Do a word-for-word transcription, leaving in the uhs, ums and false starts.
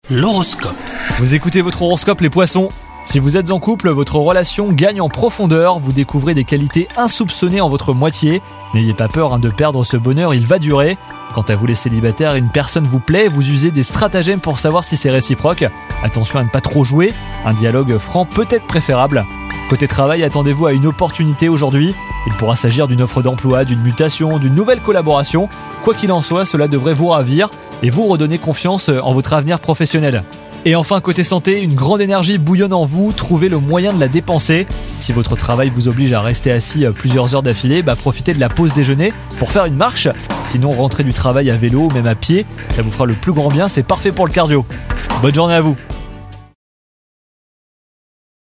L'horoscope. Vous écoutez votre horoscope les poissons. Si vous êtes en couple, votre relation gagne en profondeur, vous découvrez des qualités insoupçonnées en votre moitié. N'ayez pas peur hein, de perdre ce bonheur, il va durer. Quant à vous les célibataires, une personne vous plaît, vous usez des stratagèmes pour savoir si c'est réciproque. Attention à ne pas trop jouer, un dialogue franc peut être préférable. Côté travail, attendez-vous à une opportunité aujourd'hui. Il pourra s'agir d'une offre d'emploi, d'une mutation, d'une nouvelle collaboration. Quoi qu'il en soit, cela devrait vous ravir et vous redonner confiance en votre avenir professionnel. Et enfin, côté santé, une grande énergie bouillonne en vous, trouvez le moyen de la dépenser. Si votre travail vous oblige à rester assis plusieurs heures d'affilée, bah profitez de la pause déjeuner pour faire une marche. Sinon, rentrez du travail à vélo ou même à pied, ça vous fera le plus grand bien, c'est parfait pour le cardio. Bonne journée à vous.